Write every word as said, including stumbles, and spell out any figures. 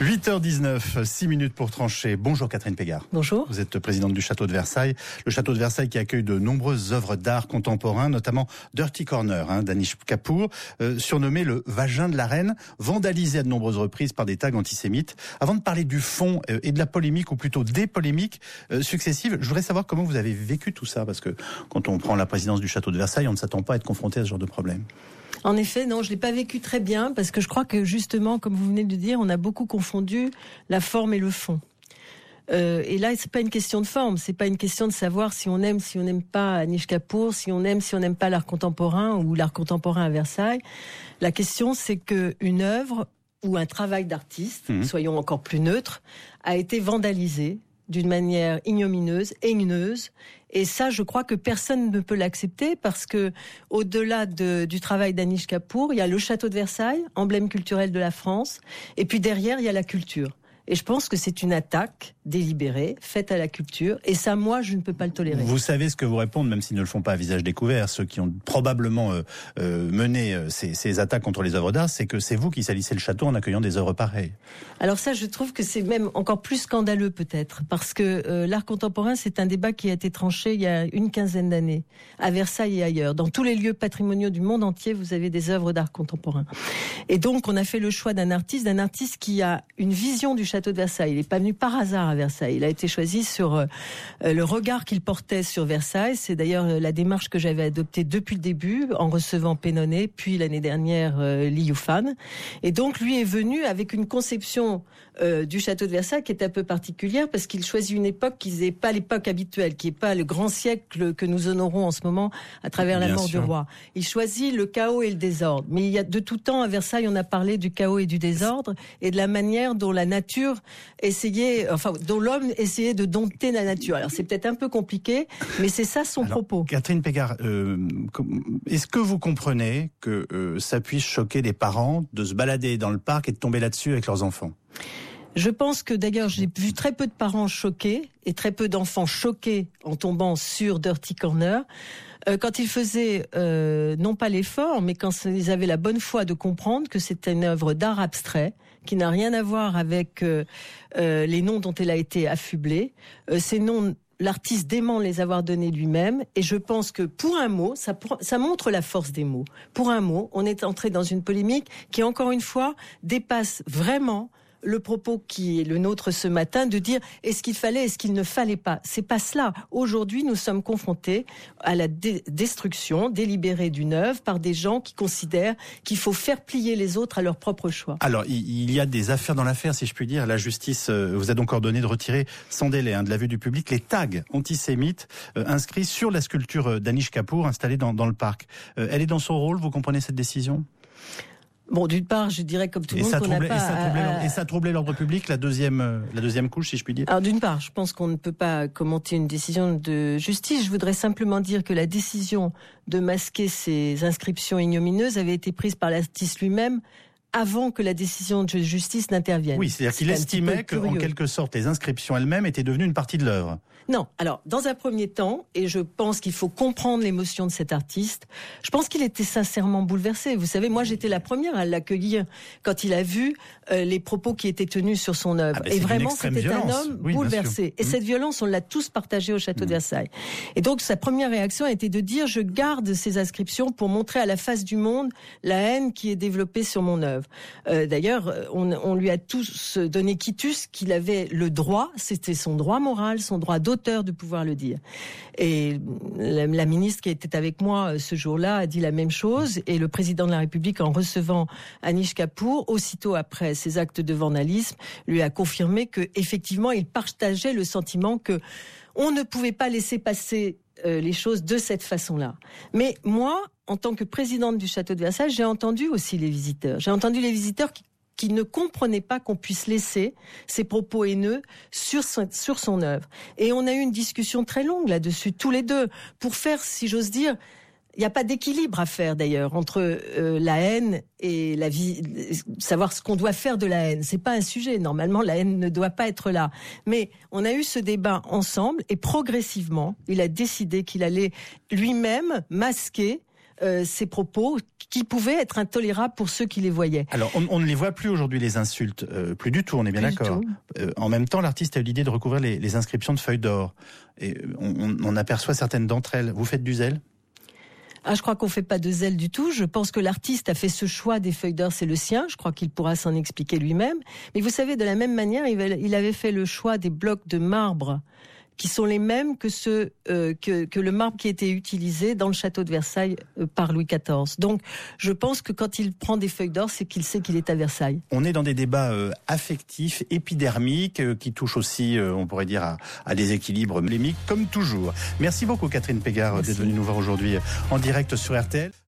huit heures dix-neuf, six minutes pour trancher. Bonjour Catherine Pégard. Bonjour. Vous êtes présidente du Château de Versailles. Le Château de Versailles qui accueille de nombreuses œuvres d'art contemporain, notamment Dirty Corner, hein, d'Anish Kapoor, euh, surnommé le vagin de la reine, vandalisé à de nombreuses reprises par des tags antisémites. Avant de parler du fond euh, et de la polémique, ou plutôt des polémiques euh, successives, je voudrais savoir comment vous avez vécu tout ça, parce que quand on prend la présidence du Château de Versailles, on ne s'attend pas à être confronté à ce genre de problème. En effet, non, je l'ai pas vécu très bien parce que je crois que justement, comme vous venez de le dire, on a beaucoup confondu la forme et le fond. Euh, et là, c'est pas une question de forme, c'est pas une question de savoir si on aime, si on n'aime pas Anish Kapoor, si on aime, si on n'aime pas l'art contemporain ou l'art contemporain à Versailles. La question, c'est que une œuvre ou un travail d'artiste, mmh. soyons encore plus neutres, a été vandalisé d'une manière ignominieuse, haineuse. Et ça, je crois que personne ne peut l'accepter parce que, au-delà de, du travail d'Anish Kapoor, il y a le château de Versailles, emblème culturel de la France, et puis derrière, il y a la culture. Et je pense que c'est une attaque délibérée, faite à la culture. Et ça, moi, je ne peux pas le tolérer. Vous savez ce que vous répondent, même s'ils ne le font pas à visage découvert, ceux qui ont probablement euh, euh, mené euh, ces, ces attaques contre les œuvres d'art, c'est que c'est vous qui salissez le château en accueillant des œuvres pareilles. Alors ça, je trouve que c'est même encore plus scandaleux, peut-être. Parce que euh, l'art contemporain, c'est un débat qui a été tranché il y a une quinzaine d'années, à Versailles et ailleurs. Dans tous les lieux patrimoniaux du monde entier, vous avez des œuvres d'art contemporain. Et donc, on a fait le choix d'un artiste, d'un artiste qui a une vision du château de Versailles. Il n'est pas venu par hasard à Versailles. Il a été choisi sur euh, le regard qu'il portait sur Versailles. C'est d'ailleurs euh, la démarche que j'avais adoptée depuis le début, en recevant Pénonnet, puis l'année dernière euh, Li Yufan. Et donc, lui est venu avec une conception euh, du château de Versailles qui est un peu particulière parce qu'il choisit une époque qui n'est pas l'époque habituelle, qui n'est pas le grand siècle que nous honorons en ce moment à travers la Bien mort sûr. du roi. Il choisit le chaos et le désordre. Mais il y a de tout temps à Versailles, on a parlé du chaos et du désordre et de la manière dont la nature essayait, enfin, dont l'homme essayait de dompter la nature. Alors c'est peut-être un peu compliqué, mais c'est ça son Alors, propos. Catherine Pégard, euh, est-ce que vous comprenez que euh, ça puisse choquer des parents de se balader dans le parc et de tomber là-dessus avec leurs enfants ? Je pense que d'ailleurs j'ai vu très peu de parents choqués et très peu d'enfants choqués en tombant sur Dirty Corner. Euh, quand ils faisaient euh, non pas l'effort, mais quand ils avaient la bonne foi de comprendre que c'était une œuvre d'art abstrait qui n'a rien à voir avec euh, euh, les noms dont elle a été affublée. Euh, ces noms, l'artiste dément les avoir donnés lui-même, et je pense que pour un mot, ça, ça montre la force des mots. Pour un mot, on est entré dans une polémique qui, encore une fois, dépasse vraiment le propos qui est le nôtre ce matin, de dire est-ce qu'il fallait, est-ce qu'il ne fallait pas. C'est pas cela. Aujourd'hui, nous sommes confrontés à la dé- destruction délibérée d'une œuvre par des gens qui considèrent qu'il faut faire plier les autres à leur propre choix. Alors, il y a des affaires dans l'affaire, si je puis dire. La justice vous a donc ordonné de retirer sans délai hein, de la vue du public les tags antisémites euh, inscrits sur la sculpture d'Anish Kapoor installée dans, dans le parc. Euh, elle est dans son rôle, vous comprenez cette décision ? Bon, d'une part, je dirais comme tout le monde qu'on n'a pas... Et ça, troublait, à... et ça troublait l'ordre public, la deuxième, la deuxième couche, si je puis dire. Alors d'une part, je pense qu'on ne peut pas commenter une décision de justice. Je voudrais simplement dire que la décision de masquer ces inscriptions ignominieuses avait été prise par l'artiste lui-même avant que la décision de justice n'intervienne. Oui, c'est-à-dire qu'il estimait qu'en quelque sorte, les inscriptions elles-mêmes étaient devenues une partie de l'œuvre. Non, alors, dans un premier temps, et je pense qu'il faut comprendre l'émotion de cet artiste, je pense qu'il était sincèrement bouleversé. Vous savez, moi, j'étais la première à l'accueillir quand il a vu euh, les propos qui étaient tenus sur son œuvre. Ah ben, et vraiment, c'était violence. un homme oui, bouleversé. Et mmh. cette violence, on l'a tous partagée au château mmh. de Versailles. Et donc, sa première réaction a été de dire, je garde ces inscriptions pour montrer à la face du monde la haine qui est développée sur mon œuvre. Euh, d'ailleurs, on, on lui a tous donné quitus qu'il avait le droit, c'était son droit moral, son droit d'auteur de pouvoir le dire. Et la, la ministre qui était avec moi ce jour-là a dit la même chose, et le président de la République, en recevant Anish Kapoor, aussitôt après ces actes de vandalisme, lui a confirmé que effectivement il partageait le sentiment que on ne pouvait pas laisser passer euh, les choses de cette façon-là. Mais moi, en tant que présidente du château de Versailles, j'ai entendu aussi les visiteurs. J'ai entendu les visiteurs qui qui ne comprenait pas qu'on puisse laisser ses propos haineux sur son, sur son œuvre. Et on a eu une discussion très longue là-dessus, tous les deux, pour faire, si j'ose dire, il n'y a pas d'équilibre à faire d'ailleurs entre euh, la haine et la vie, savoir ce qu'on doit faire de la haine. C'est pas un sujet. Normalement, la haine ne doit pas être là. Mais on a eu ce débat ensemble et progressivement, il a décidé qu'il allait lui-même masquer euh, ces propos qui pouvaient être intolérables pour ceux qui les voyaient. Alors, on, on ne les voit plus aujourd'hui, les insultes, euh, plus du tout, on est bien d'accord. Euh, en même temps, l'artiste a eu l'idée de recouvrir les, les inscriptions de feuilles d'or. Et on, on aperçoit certaines d'entre elles. Vous faites du zèle ? Ah, je crois qu'on fait pas de zèle du tout. Je pense que l'artiste a fait ce choix des feuilles d'or, c'est le sien. Je crois qu'il pourra s'en expliquer lui-même. Mais vous savez, de la même manière, il avait fait le choix des blocs de marbre qui sont les mêmes que ceux euh, que, que le marbre qui était utilisé dans le château de Versailles euh, par Louis quatorze. Donc, je pense que quand il prend des feuilles d'or, c'est qu'il sait qu'il est à Versailles. On est dans des débats euh, affectifs, épidermiques, euh, qui touchent aussi, euh, on pourrait dire, à, à des équilibres mlémiques, comme toujours. Merci beaucoup, Catherine Pégard, d'être venue nous voir aujourd'hui en direct sur R T L.